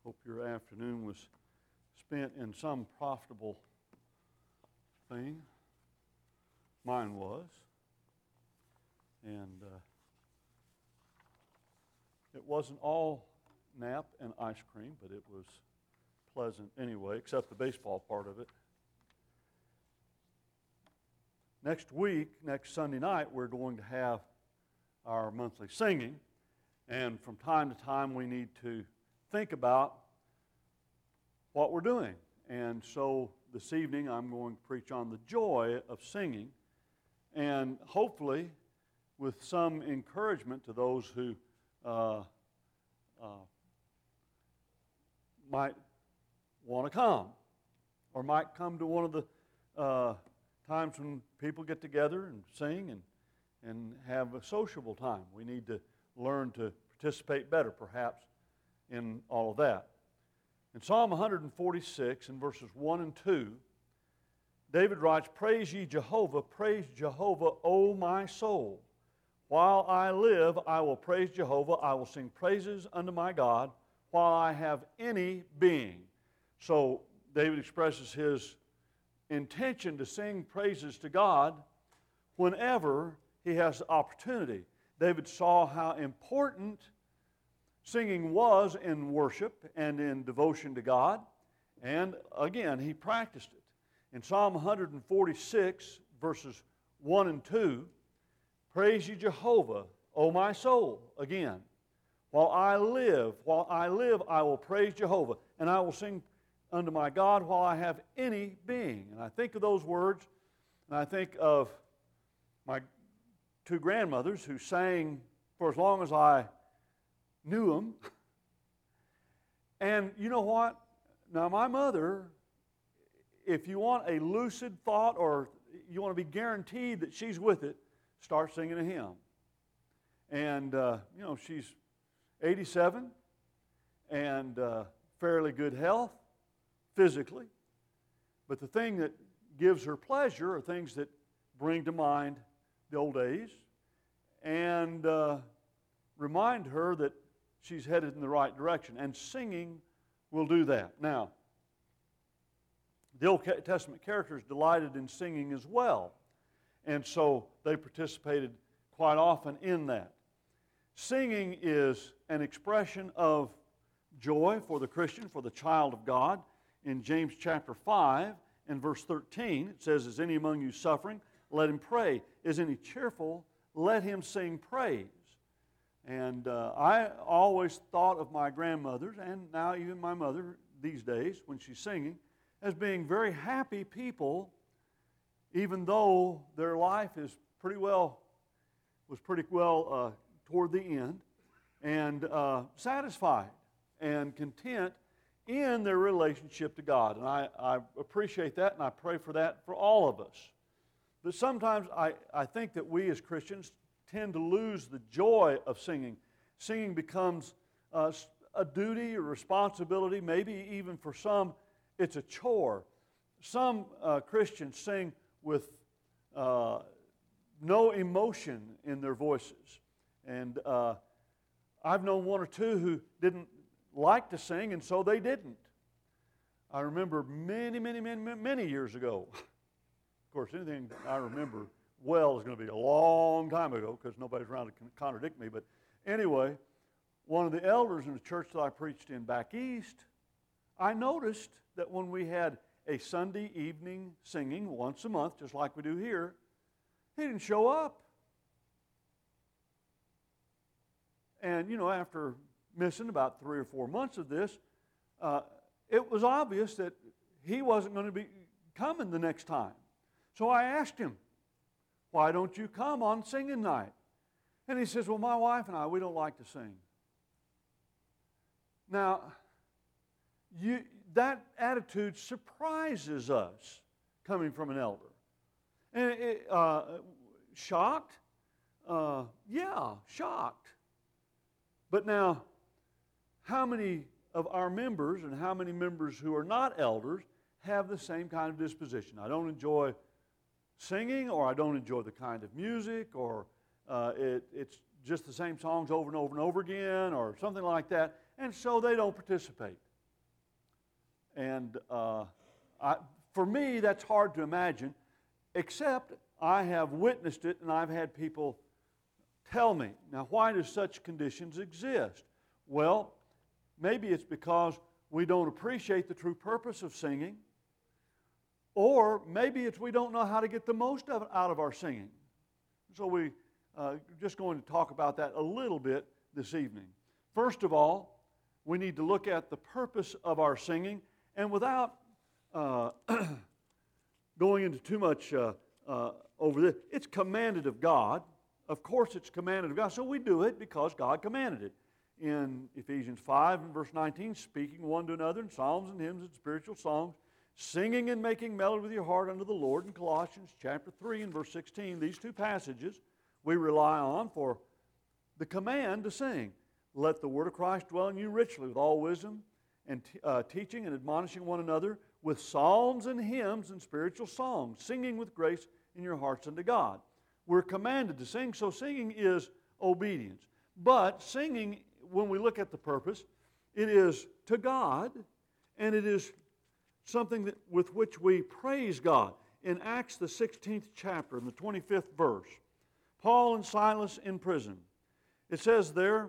Hope your afternoon was spent in some profitable thing. Mine was. And it wasn't all nap and ice cream, but it was pleasant anyway, except the baseball part of it. Next week, next Sunday night, we're going to have our monthly singing. And from time to time, we need to think about what we're doing. And so this evening, I'm going to preach on the joy of singing, and hopefully with some encouragement to those who might want to come, or might come to one of the times when people get together and sing and have a sociable time. We need to learn to participate better, perhaps, in all of that. In Psalm 146, in verses 1 and 2, David writes, "Praise ye Jehovah, O my soul. While I live, I will praise Jehovah. I will sing praises unto my God while I have any being." So David expresses his intention to sing praises to God whenever he has the opportunity. David saw how important singing was in worship and in devotion to God, and again, he practiced it. In Psalm 146, verses 1 and 2, "Praise ye Jehovah, O my soul." Again, while I live, I will praise Jehovah, and I will sing unto my God while I have any being. And I think of those words, and I think of my two grandmothers who sang for as long as I knew them. And you know what? Now, my mother, if you want a lucid thought or you want to be guaranteed that she's with it, start singing a hymn. And, she's 87 and fairly good health physically. But the thing that gives her pleasure are things that bring to mind the old days and remind her that she's headed in the right direction. And singing will do that. Now, the Old Testament characters delighted in singing as well. And so they participated quite often in that. Singing is an expression of joy for the Christian, for the child of God. In James chapter 5 and verse 13, it says, "Is any among you suffering? Let him pray. Is any cheerful? Let him sing praise." And I always thought of my grandmothers, and now even my mother these days, when she's singing, as being very happy people, even though their life was pretty well toward the end, and satisfied and content in their relationship to God. And I appreciate that, and I pray for that for all of us. But sometimes I think that we as Christians tend to lose the joy of singing. Singing becomes a duty or responsibility, maybe even for some it's a chore. Some Christians sing with no emotion in their voices. And I've known one or two who didn't like to sing, and so they didn't. I remember many years ago. Of course, anything I remember well is going to be a long time ago because nobody's around to contradict me. But anyway, one of the elders in the church that I preached in back east, I noticed that when we had a Sunday evening singing once a month, just like we do here, he didn't show up. And, after missing about 3 or 4 months of this, it was obvious that he wasn't going to be coming the next time. So I asked him, "Why don't you come on singing night?" And he says, "Well, my wife and I, we don't like to sing." Now, that attitude surprises us coming from an elder. And shocked? Yeah, shocked. But now, how many of our members and how many members who are not elders have the same kind of disposition? I don't enjoy singing, or I don't enjoy the kind of music, or it's just the same songs over and over and over again, or something like that, and so they don't participate. And for me, that's hard to imagine, except I have witnessed it and I've had people tell me. Now, why do such conditions exist? Well, maybe it's because we don't appreciate the true purpose of singing, or maybe it's we don't know how to get the most of it out of our singing. So we're just going to talk about that a little bit this evening. First of all, we need to look at the purpose of our singing, and without going into too much over this, it's commanded of God. Of course it's commanded of God, so we do it because God commanded it. In Ephesians 5 and verse 19, speaking one to another in psalms and hymns and spiritual songs, singing and making melody with your heart unto the Lord. In Colossians chapter 3 and verse 16, these two passages we rely on for the command to sing. Let the word of Christ dwell in you richly with all wisdom and teaching and admonishing one another with psalms and hymns and spiritual songs, singing with grace in your hearts unto God. We're commanded to sing, so singing is obedience. But singing, when we look at the purpose, it is to God, and it is something with which we praise God. In Acts, the 16th chapter, in the 25th verse, Paul and Silas in prison. It says there,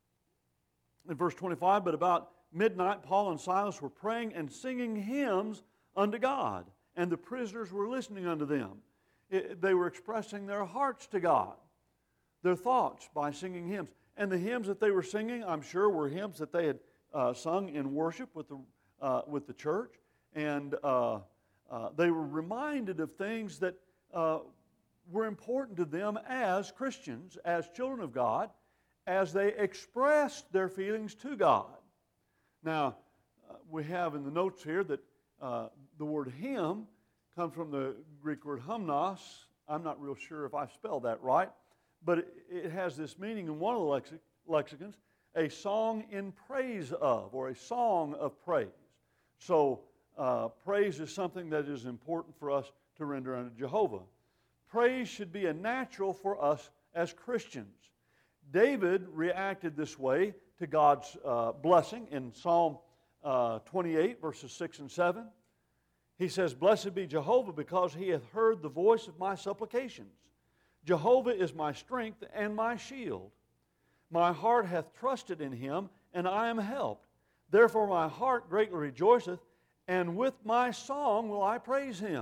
in verse 25, but about midnight, Paul and Silas were praying and singing hymns unto God, and the prisoners were listening unto them. They were expressing their hearts to God, their thoughts by singing hymns. And the hymns that they were singing, I'm sure, were hymns that they had sung in worship with the church. And they were reminded of things that were important to them as Christians, as children of God, as they expressed their feelings to God. Now, we have in the notes here that the word hymn comes from the Greek word hymnos. I'm not real sure if I spelled that right, but it has this meaning in one of the lexicons, a song in praise of, or a song of praise. So praise is something that is important for us to render unto Jehovah. Praise should be a natural for us as Christians. David reacted this way to God's blessing in Psalm 28, verses 6 and 7. He says, blessed be Jehovah, because he hath heard the voice of my supplications. Jehovah is my strength and my shield. My heart hath trusted in him, and I am helped. Therefore my heart greatly rejoiceth, and with my song will I praise him.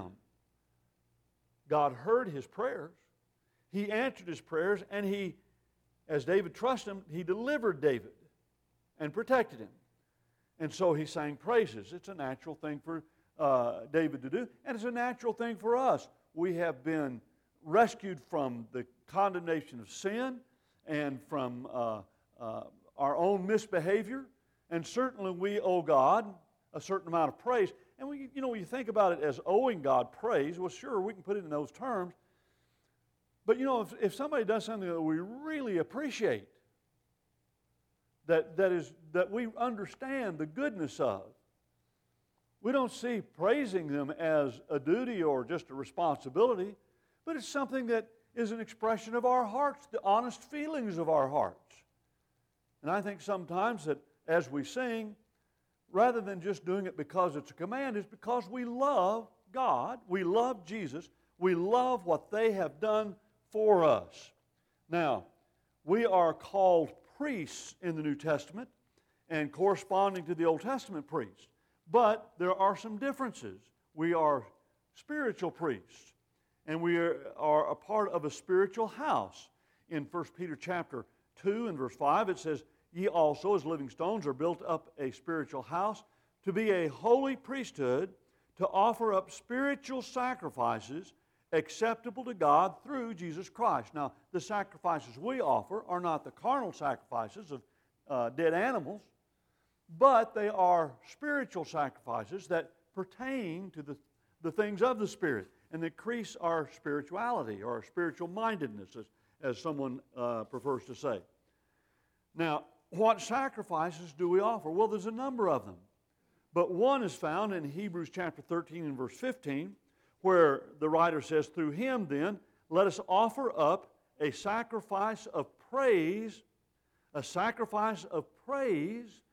God heard his prayers. He answered his prayers, and he, as David trusted him, he delivered David and protected him. And so he sang praises. It's a natural thing for David to do, and it's a natural thing for us. We have been rescued from the condemnation of sin and from our own misbehavior, and certainly we owe God a certain amount of praise. And when you think about it as owing God praise, well, sure, we can put it in those terms. But if somebody does something that we really appreciate, that we understand the goodness of, we don't see praising them as a duty or just a responsibility, but it's something that is an expression of our hearts, the honest feelings of our hearts. And I think sometimes that as we sing, rather than just doing it because it's a command, it's because we love God, we love Jesus, we love what they have done for us. Now, we are called priests in the New Testament and corresponding to the Old Testament priests. But there are some differences. We are spiritual priests, and we are a part of a spiritual house. In 1 Peter chapter 2 and verse 5, it says, ye also as living stones are built up a spiritual house to be a holy priesthood, to offer up spiritual sacrifices acceptable to God through Jesus Christ. Now, the sacrifices we offer are not the carnal sacrifices of dead animals, but they are spiritual sacrifices that pertain to the things of the Spirit and increase our spirituality or our spiritual mindedness, as someone prefers to say. Now, what sacrifices do we offer? Well, there's a number of them. But one is found in Hebrews chapter 13 and verse 15, where the writer says, through him then, let us offer up a sacrifice of praise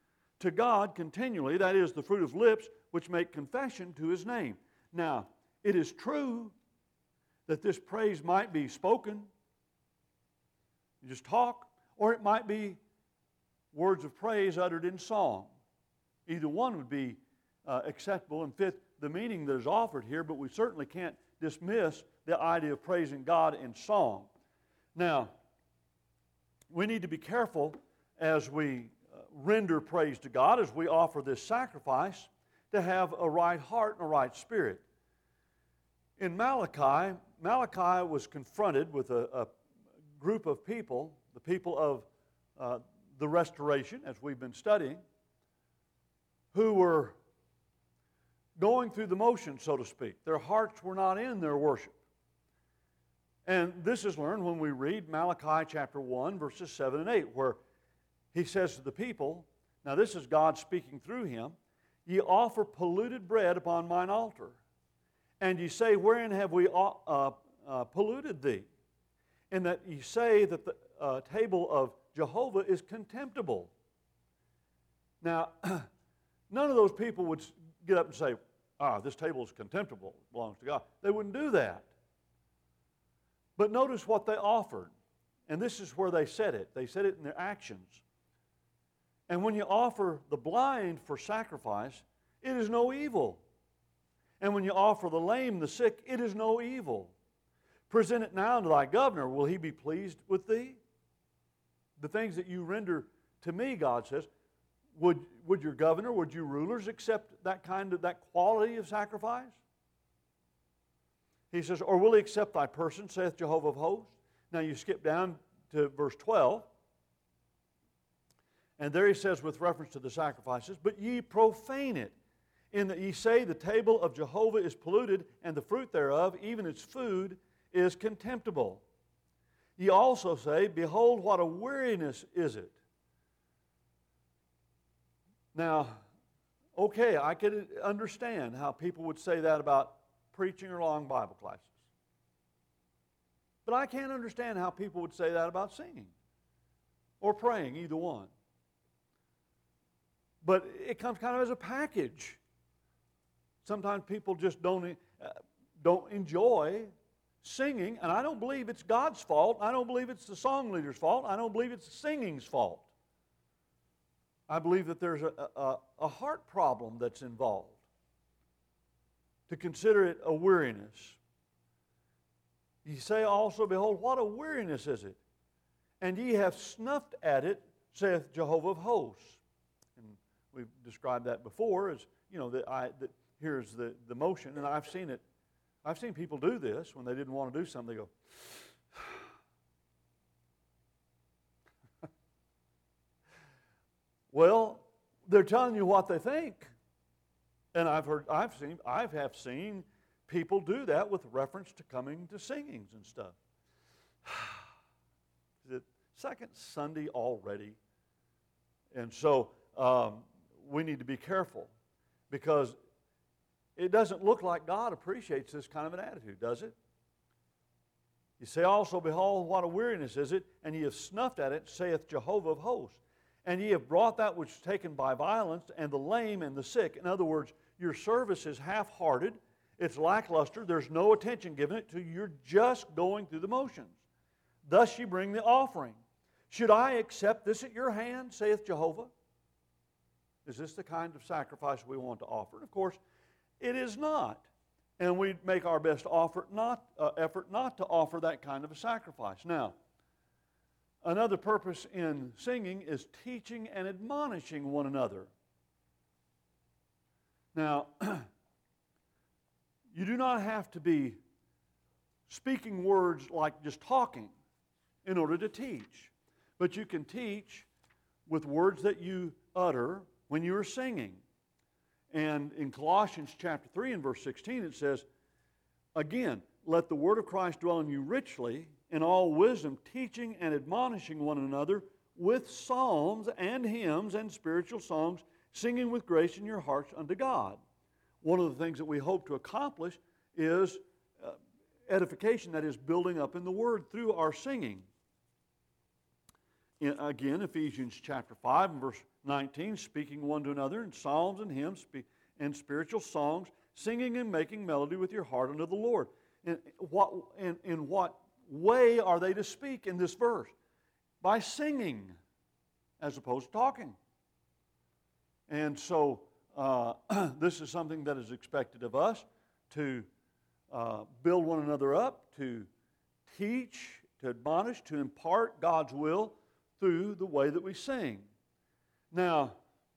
to God continually, that is, the fruit of lips which make confession to His name. Now, it is true that this praise might be spoken, you just talk, or it might be words of praise uttered in song. Either one would be acceptable and fit the meaning that is offered here, but we certainly can't dismiss the idea of praising God in song. Now, we need to be careful as we render praise to God, as we offer this sacrifice, to have a right heart and a right spirit. In Malachi was confronted with a group of people, the people of the restoration, as we've been studying, who were going through the motions, so to speak. Their hearts were not in their worship. And this is learned when we read Malachi chapter 1, verses 7 and 8, where he says to the people, now this is God speaking through him, ye offer polluted bread upon mine altar. And ye say, wherein have we polluted thee? In that ye say that the table of Jehovah is contemptible. Now, none of those people would get up and say, this table is contemptible, it belongs to God. They wouldn't do that. But notice what they offered. And this is where they said it. They said it in their actions. And when you offer the blind for sacrifice, it is no evil. And when you offer the lame, the sick, it is no evil. Present it now unto thy governor. Will he be pleased with thee? The things that you render to me, God says, would your governor, would your rulers accept that quality of sacrifice? He says, or will he accept thy person, saith Jehovah of hosts? Now you skip down to verse 12. And there he says, with reference to the sacrifices, but ye profane it, in that ye say the table of Jehovah is polluted, and the fruit thereof, even its food, is contemptible. Ye also say, behold, what a weariness is it. Now, okay, I could understand how people would say that about preaching or long Bible classes. But I can't understand how people would say that about singing or praying, either one. But it comes kind of as a package. Sometimes people just don't enjoy singing, and I don't believe it's God's fault. I don't believe it's the song leader's fault. I don't believe it's the singing's fault. I believe that there's a heart problem that's involved. To consider it a weariness. Ye say also, behold, what a weariness is it. And ye have snuffed at it, saith Jehovah of hosts. And we've described that before as, here's the motion, and I've seen it. I've seen people do this when they didn't want to do something. They go, well, they're telling you what they think. And I have seen people do that with reference to coming to singings and stuff. Is it second Sunday already? And so we need to be careful, because it doesn't look like God appreciates this kind of an attitude, does it? You say also, behold, what a weariness is it, and ye have snuffed at it, saith Jehovah of hosts. And ye have brought that which is taken by violence, and the lame and the sick. In other words, your service is half-hearted, it's lackluster, there's no attention given it to you, you're just going through the motions. Thus ye bring the offering. Should I accept this at your hand, saith Jehovah? Is this the kind of sacrifice we want to offer? And of course, it is not. And we make our best effort not to offer that kind of a sacrifice. Now, another purpose in singing is teaching and admonishing one another. Now, you do not have to be speaking words like just talking in order to teach. But you can teach with words that you utter when you are singing. And in Colossians chapter 3 and verse 16 it says, again, let the word of Christ dwell in you richly in all wisdom, teaching and admonishing one another with psalms and hymns and spiritual songs, singing with grace in your hearts unto God. One of the things that we hope to accomplish is edification, that is building up in the Word through our singing. Again, Ephesians chapter 5 and verse 19, speaking one to another in psalms and hymns and spiritual songs, singing and making melody with your heart unto the Lord. In what way are they to speak in this verse? By singing as opposed to talking. And so this is something that is expected of us, to build one another up, to teach, to admonish, to impart God's will through the way that we sing. Now,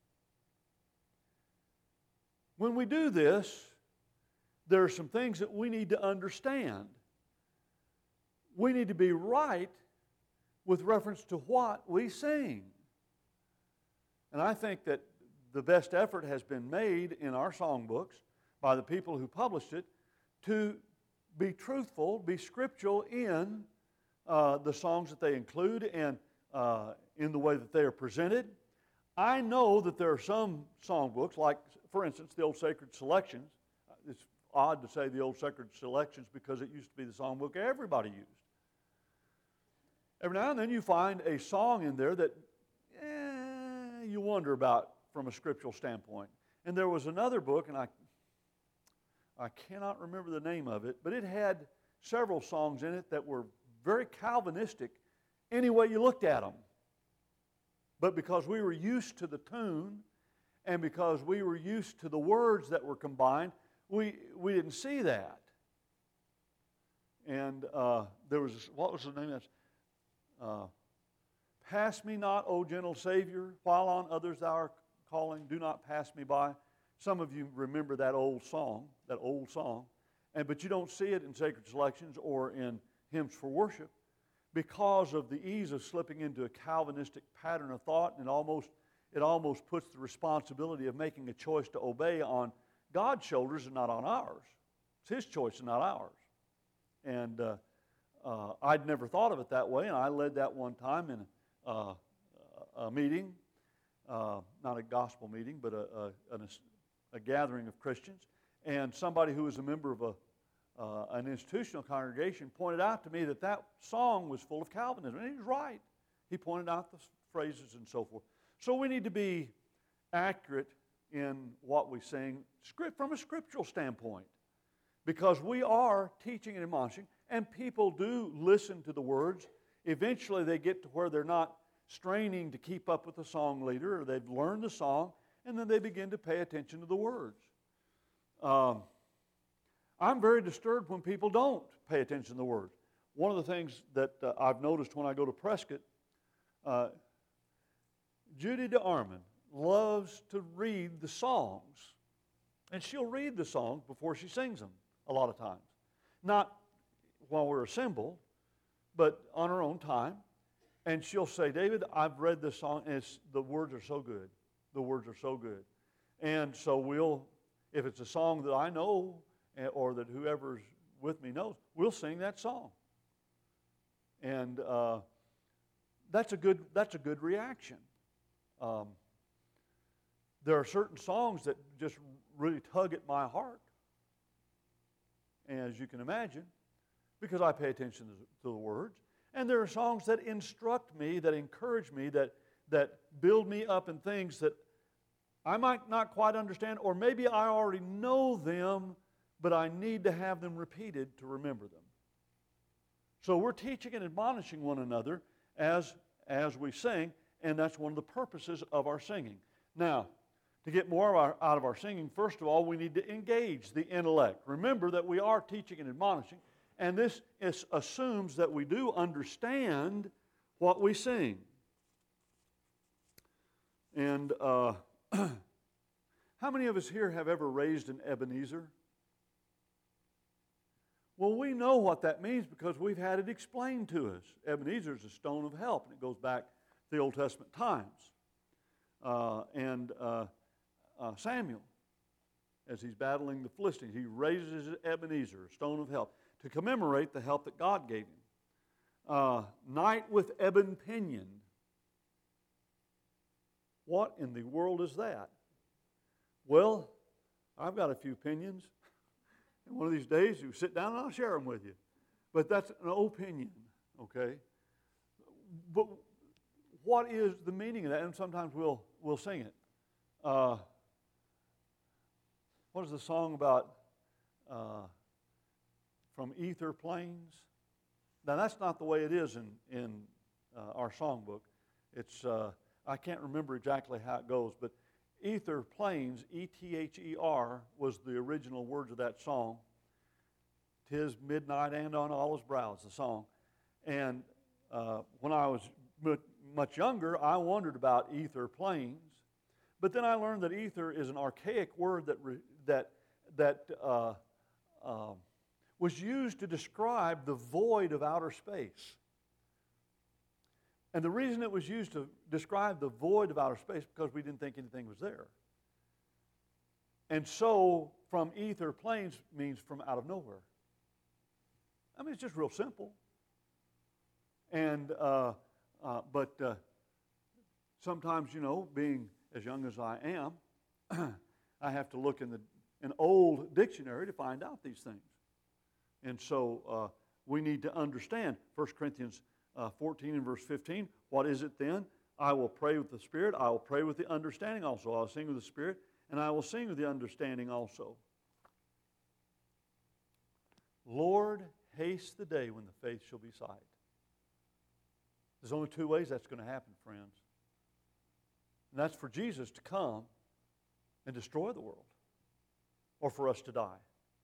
when we do this, there are some things that we need to understand. We need to be right with reference to what we sing. And I think that the best effort has been made in our songbooks by the people who published it to be truthful, be scriptural in the songs that they include and in the way that they are presented. I know that there are some songbooks, like, for instance, the Old Sacred Selections. It's odd to say the Old Sacred Selections because it used to be the songbook everybody used. Every now and then you find a song in there that you wonder about from a scriptural standpoint. And there was another book, and I cannot remember the name of it, but it had several songs in it that were very Calvinistic any way you looked at them. But because we were used to the tune and because we were used to the words that were combined, we didn't see that. And there was, what was the name of that? Pass me not, O gentle Savior, while on others thou art calling, do not pass me by. Some of you remember that old song, but you don't see it in Sacred Selections or in Hymns for Worship because of the ease of slipping into a Calvinistic pattern of thought, and it almost puts the responsibility of making a choice to obey on God's shoulders and not on ours. It's His choice and not ours. And I'd never thought of it that way, and I led that one time in a meeting, not a gospel meeting, but a gathering of Christians, and somebody who was a member of an institutional congregation pointed out to me that song was full of Calvinism, and he was right. He pointed out the phrases and so forth. So we need to be accurate in what we sing from a scriptural standpoint, because we are teaching and admonishing, and people do listen to the words. Eventually they get to where they're not straining to keep up with the song leader, or they've learned the song, and then they begin to pay attention to the words. I'm very disturbed when people don't pay attention to the words. One of the things that I've noticed when I go to Prescott, Judy DeArmond loves to read the songs. And she'll read the songs before she sings them a lot of times. Not while we're assembled, but on her own time. And she'll say, David, I've read this song, and the words are so good. The words are so good. And so if it's a song that I know, or that whoever's with me knows, we'll sing that song. And that's a good reaction. There are certain songs that just really tug at my heart, as you can imagine, because I pay attention to the words. And there are songs that instruct me, that encourage me, that build me up in things that I might not quite understand, or maybe I already know them, but I need to have them repeated to remember them. So we're teaching and admonishing one another as we sing, and that's one of the purposes of our singing. Now, to get more out of our singing, first of all, we need to engage the intellect. Remember that we are teaching and admonishing, and this assumes that we do understand what we sing. And how many of us here have ever raised an Ebenezer? Well, we know what that means because we've had it explained to us. Ebenezer is a stone of help, and it goes back to the Old Testament times. Samuel, as he's battling the Philistines, he raises Ebenezer, a stone of help, to commemorate the help that God gave him. Knight with ebon pinion. What in the world is that? Well, I've got a few pinions. And one of these days, you sit down and I'll share them with you. But that's an opinion, okay? But what is the meaning of that? And sometimes we'll sing it. What is the song about from Ether Plains? Now, that's not the way it is in our songbook. It's, I can't remember exactly how it goes, but Ether Plains, E-T-H-E-R, was the original words of that song. "'Tis midnight and on all his brows," the song. And when I was much younger, I wondered about Ether Plains. But then I learned that ether is an archaic word that was used to describe the void of outer space. And the reason it was used to describe the void of outer space because we didn't think anything was there. And so, from Ether Plains means from out of nowhere. I mean, it's just real simple. And but sometimes, you know, being as young as I am, I have to look in an old dictionary to find out these things. And so we need to understand 1 Corinthians 14 and verse 15. What is it then? I will pray with the Spirit. I will pray with the understanding also. I will sing with the Spirit, and I will sing with the understanding also. Lord, haste the day when the faith shall be sight. There's only two ways that's going to happen, friends. And that's for Jesus to come and destroy the world, or for us to die.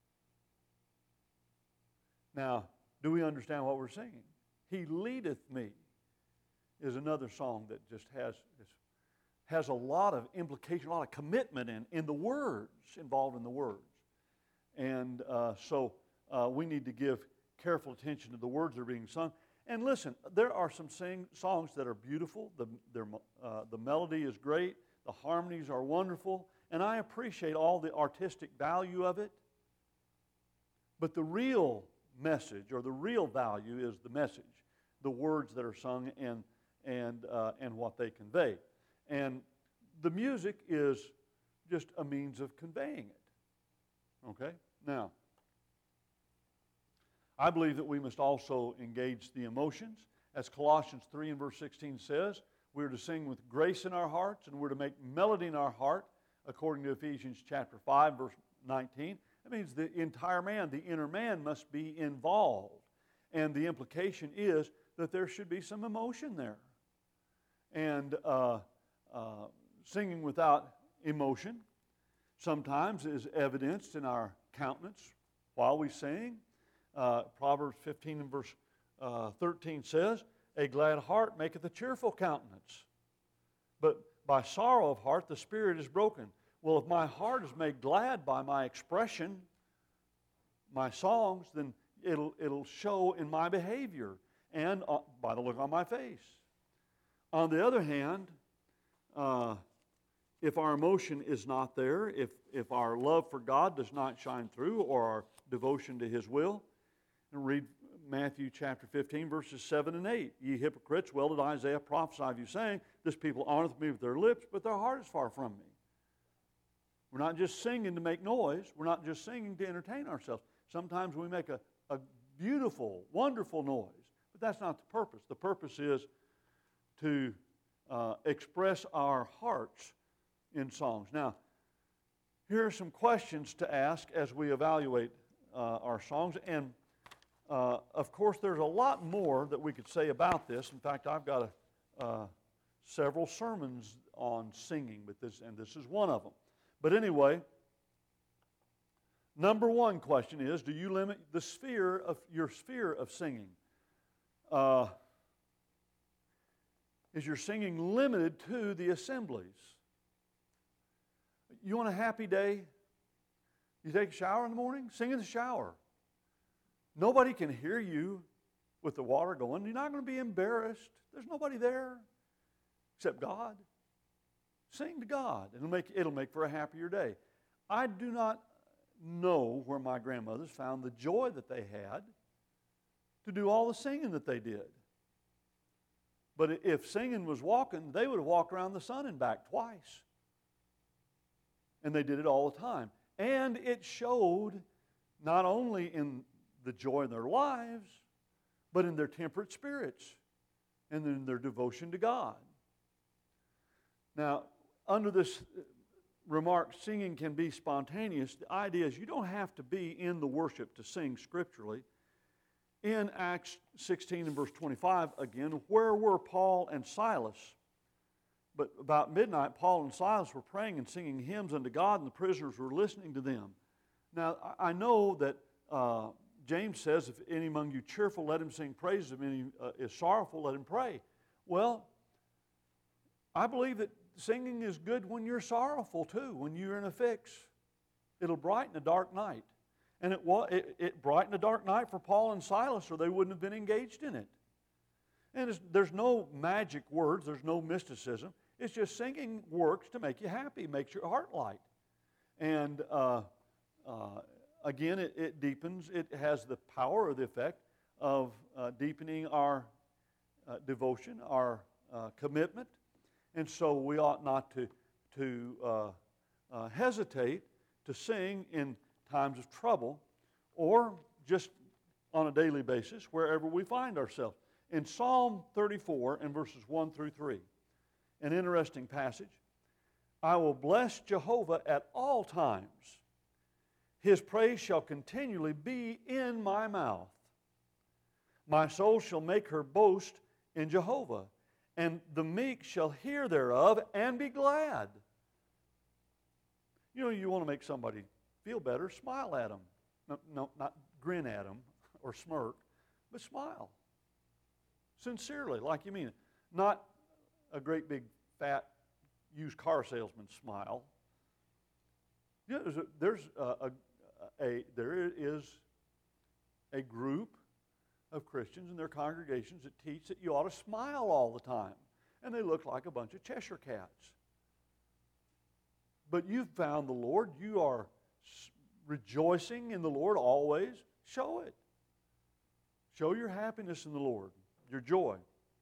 Now, do we understand what we're singing? He leadeth me is another song that just has a lot of implication, a lot of commitment in the words, involved in the words. And so we need to give careful attention to the words that are being sung. And listen, there are some songs that are beautiful. The melody is great. The harmonies are wonderful. And I appreciate all the artistic value of it. But the real message, or the real value, is the message, the words that are sung and what they convey. And the music is just a means of conveying it. Okay? Now, I believe that we must also engage the emotions. As Colossians 3 and verse 16 says, we're to sing with grace in our hearts, and we're to make melody in our heart, according to Ephesians chapter 5, verse 19. That means the entire man, the inner man, must be involved. And the implication is that there should be some emotion there. And singing without emotion sometimes is evidenced in our countenance while we sing. Proverbs 15 and verse 13 says, a glad heart maketh a cheerful countenance, but by sorrow of heart the spirit is broken. Well, if my heart is made glad by my expression, my songs, then it'll show in my behavior and by the look on my face. On the other hand, if our emotion is not there, if our love for God does not shine through, or our devotion to His will, and read Matthew chapter 15, verses 7 and 8. Ye hypocrites, well did Isaiah prophesy of you, saying, this people honoreth me with their lips, but their heart is far from me. We're not just singing to make noise. We're not just singing to entertain ourselves. Sometimes we make a beautiful, wonderful noise, but that's not the purpose. The purpose is to express our hearts in songs. Now, here are some questions to ask as we evaluate our songs. And of course, there's a lot more that we could say about this. In fact, I've got several sermons on singing, but this is one of them. But anyway, number one question is, do you limit your sphere of singing? Is your singing limited to the assemblies? You want a happy day? You take a shower in the morning? Sing in the shower. Nobody can hear you with the water going. You're not going to be embarrassed. There's nobody there except God. Sing to God. It'll make for a happier day. I do not know where my grandmothers found the joy that they had to do all the singing that they did. But if singing was walking, they would have walked around the sun and back twice. And they did it all the time. And it showed not only in the joy in their lives, but in their temperate spirits and in their devotion to God. Now, under this remark, singing can be spontaneous. The idea is you don't have to be in the worship to sing scripturally. In Acts 16 and verse 25, again, where were Paul and Silas? But about midnight, Paul and Silas were praying and singing hymns unto God, and the prisoners were listening to them. Now, I know that James says, if any among you cheerful, let him sing praises. If any is sorrowful, let him pray. Well, I believe that singing is good when you're sorrowful too, when you're in a fix. It'll brighten a dark night. And it brightened a dark night for Paul and Silas, or they wouldn't have been engaged in it. And there's no magic words, there's no mysticism. It's just singing works to make you happy, makes your heart light. And again, it deepens, it has the power or the effect of deepening our devotion, our commitment. And so we ought not to hesitate to sing in times of trouble or just on a daily basis wherever we find ourselves. In Psalm 34 and verses 1 through 3, an interesting passage, I will bless Jehovah at all times. His praise shall continually be in my mouth. My soul shall make her boast in Jehovah, and the meek shall hear thereof and be glad. You know, you want to make somebody feel better, smile at them. No, not grin at them or smirk, but smile. Sincerely, like you mean it. Not a great big fat used car salesman smile. You know, there is a group of Christians in their congregations that teach that you ought to smile all the time. And they look like a bunch of Cheshire cats. But you've found the Lord. You are rejoicing in the Lord always. Show it. Show your happiness in the Lord, your joy.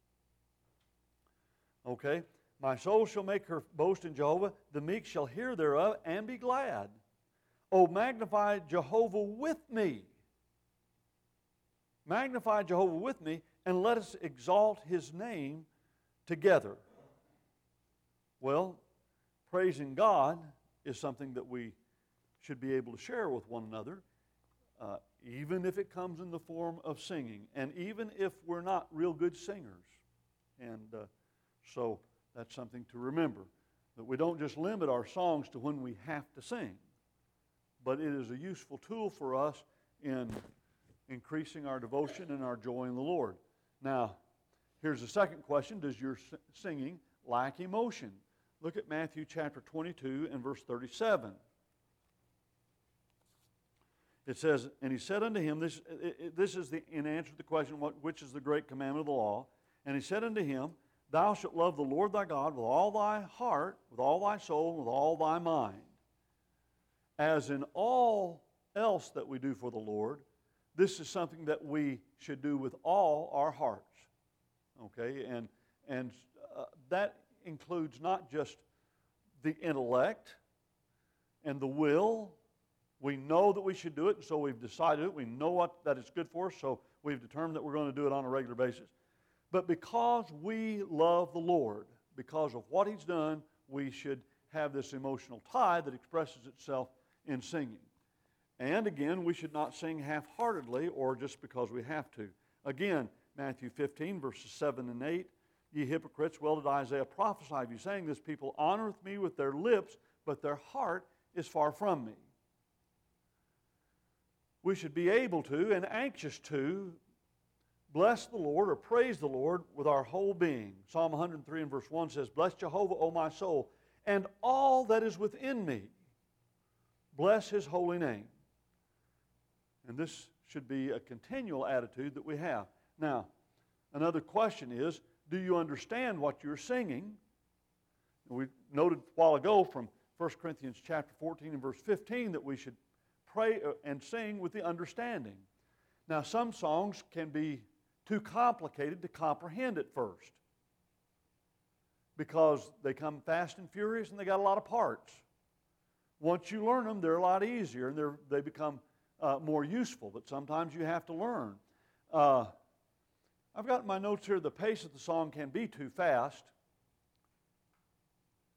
Okay? My soul shall make her boast in Jehovah. The meek shall hear thereof and be glad. Oh, magnify Jehovah with me. Magnify Jehovah with me, and let us exalt His name together. Well, praising God is something that we should be able to share with one another, even if it comes in the form of singing, and even if we're not real good singers. And so that's something to remember, that we don't just limit our songs to when we have to sing, but it is a useful tool for us in increasing our devotion and our joy in the Lord. Now, here's the second question. Does your singing lack emotion? Look at Matthew chapter 22 and verse 37. It says, and he said unto him, this is in answer to the question, which is the great commandment of the law? And he said unto him, thou shalt love the Lord thy God with all thy heart, with all thy soul, and with all thy mind. As in all else that we do for the Lord, this is something that we should do with all our hearts. Okay, and that includes not just the intellect and the will. We know that we should do it, and so we've decided it. We know that it's good for us, so we've determined that we're going to do it on a regular basis. But because we love the Lord, because of what He's done, we should have this emotional tie that expresses itself in singing. And again, we should not sing half-heartedly or just because we have to. Again, Matthew 15, verses 7 and 8, ye hypocrites, well did Isaiah prophesy of you, saying, this people honoreth me with their lips, but their heart is far from me. We should be able to and anxious to bless the Lord or praise the Lord with our whole being. Psalm 103 and verse 1 says, bless Jehovah, O my soul, and all that is within me. Bless His holy name. And this should be a continual attitude that we have. Now, another question is, do you understand what you're singing? We noted a while ago from 1 Corinthians chapter 14 and verse 15 that we should pray and sing with the understanding. Now, some songs can be too complicated to comprehend at first because they come fast and furious and they got a lot of parts. Once you learn them, they're a lot easier and they become more useful, but sometimes you have to learn. I've got in my notes here, the pace of the song can be too fast.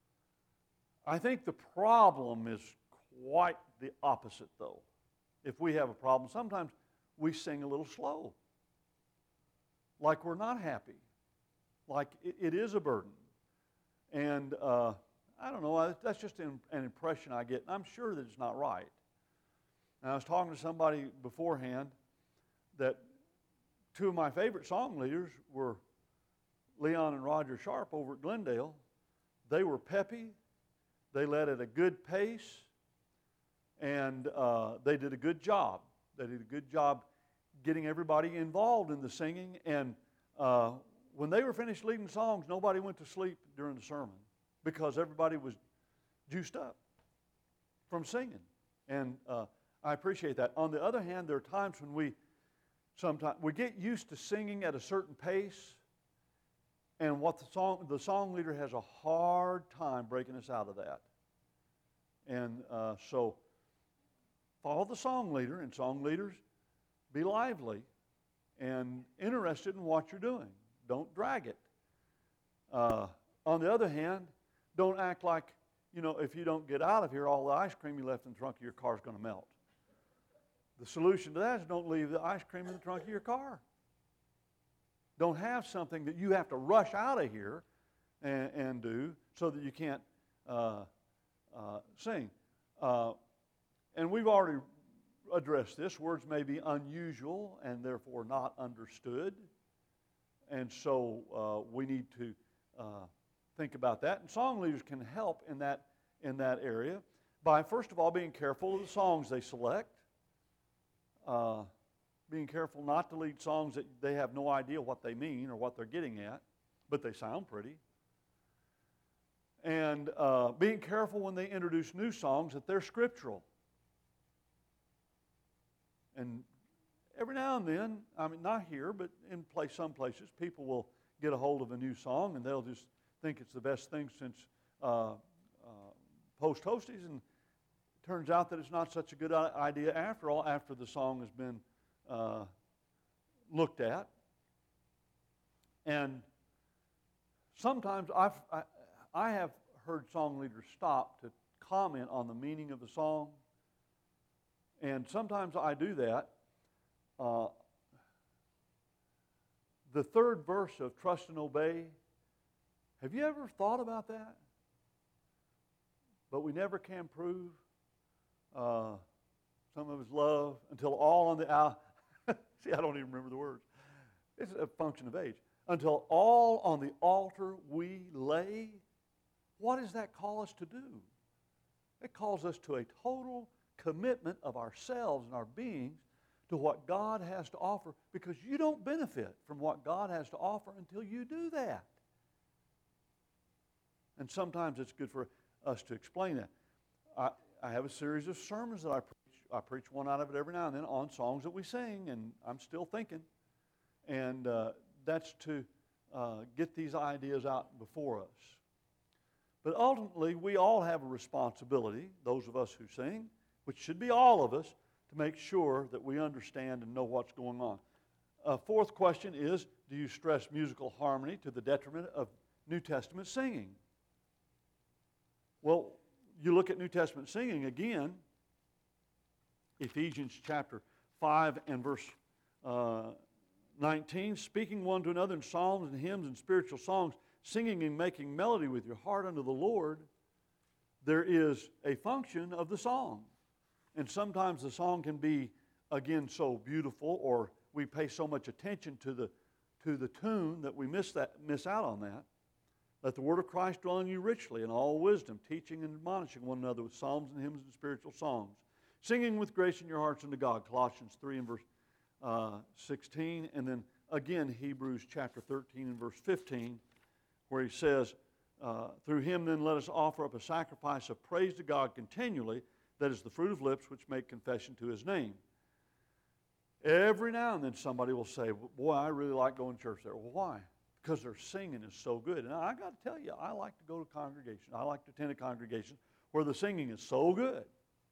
I think the problem is quite the opposite, though. If we have a problem, sometimes we sing a little slow, like we're not happy, like it is a burden. And I don't know, that's just an impression I get, and I'm sure that it's not right. And I was talking to somebody beforehand that two of my favorite song leaders were Leon and Roger Sharp over at Glendale. They were peppy, they led at a good pace, and they did a good job. They did a good job getting everybody involved in the singing. And when they were finished leading songs, nobody went to sleep during the sermon because everybody was juiced up from singing. And I appreciate that. On the other hand, there are times when we get used to singing at a certain pace, and what the song leader has a hard time breaking us out of that. And so follow the song leader, and song leaders, be lively and interested in what you're doing. Don't drag it. On the other hand, don't act like, if you don't get out of here, all the ice cream you left in the trunk of your car is going to melt. The solution to that is don't leave the ice cream in the trunk of your car. Don't have something that you have to rush out of here and do so that you can't sing. And we've already addressed this. Words may be unusual and therefore not understood. And so we need to think about that. And song leaders can help in that area by, first of all, being careful of the songs they select. Being careful not to lead songs that they have no idea what they mean or what they're getting at, but they sound pretty. And being careful when they introduce new songs that they're scriptural. And every now and then, not here, but in some places, people will get a hold of a new song and they'll just think it's the best thing since Post-Toasties, and it turns out that it's not such a good idea after all, after the song has been looked at. And sometimes I have heard song leaders stop to comment on the meaning of the song, and sometimes I do that. The third verse of Trust and Obey, have you ever thought about that? But we never can prove some of his love until all on the see, I don't even remember the words. It's a function of age. Until all on the altar we lay. What does that call us to do? It calls us to a total commitment of ourselves and our beings to what God has to offer, because you don't benefit from what God has to offer until you do that. And sometimes it's good for us to explain that. I have a series of sermons that I preach. I preach one out of it every now and then on songs that we sing, and I'm still thinking. And that's to get these ideas out before us. But ultimately, we all have a responsibility, those of us who sing, which should be all of us, to make sure that we understand and know what's going on. Fourth question is, do you stress musical harmony to the detriment of New Testament singing? Well, you look at New Testament singing again, Ephesians chapter 5 and verse 19, speaking one to another in psalms and hymns and spiritual songs, singing and making melody with your heart unto the Lord. There is a function of the song. And sometimes the song can be, again, so beautiful, or we pay so much attention to the tune that we miss out on that. Let the word of Christ dwell in you richly in all wisdom, teaching and admonishing one another with psalms and hymns and spiritual songs, singing with grace in your hearts unto God, Colossians 3 and verse 16, and then again Hebrews chapter 13 and verse 15, where he says, through him then let us offer up a sacrifice of praise to God continually, that is the fruit of lips which make confession to his name. Every now and then somebody will say, boy, I really like going to church there. Well, why? Because their singing is so good. And I got to tell you, I like to go to congregation. I like to attend a congregation where the singing is so good.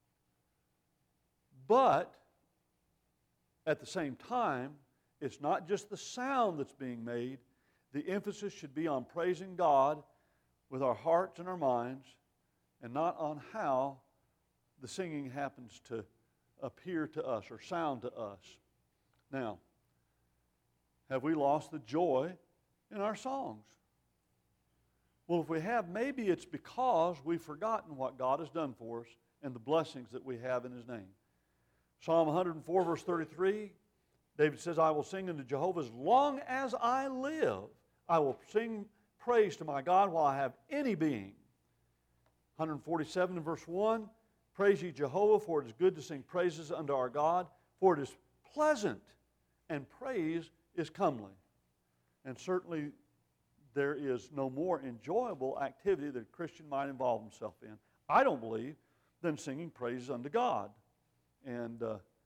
But at the same time, it's not just the sound that's being made. The emphasis should be on praising God with our hearts and our minds, and not on how the singing happens to appear to us or sound to us. Now, have we lost the joy in our songs? Well, if we have, maybe it's because we've forgotten what God has done for us and the blessings that we have in His name. Psalm 104, verse 33, David says, I will sing unto Jehovah as long as I live. I will sing praise to my God while I have any being. 147 and verse 1, praise ye Jehovah, for it is good to sing praises unto our God, for it is pleasant, and praise is comely. And certainly there is no more enjoyable activity that a Christian might involve himself in, I don't believe, than singing praises unto God. And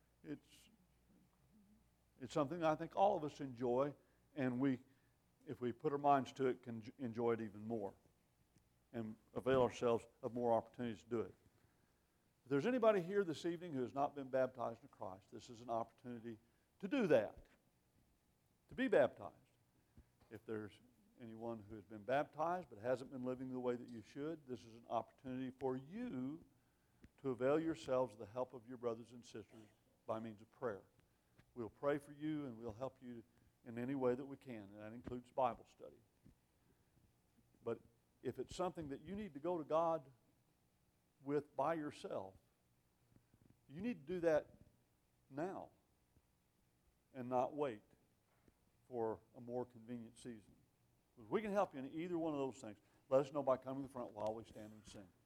it's something I think all of us enjoy, and we, if we put our minds to it, can enjoy it even more and avail ourselves of more opportunities to do it. If there's anybody here this evening who has not been baptized in Christ, this is an opportunity to do that, to be baptized. If there's anyone who has been baptized but hasn't been living the way that you should, this is an opportunity for you to avail yourselves of the help of your brothers and sisters by means of prayer. We'll pray for you and we'll help you in any way that we can, and that includes Bible study. But if it's something that you need to go to God with by yourself, you need to do that now and not wait for a more convenient season. If we can help you in either one of those things, let us know by coming to the front while we stand and sing.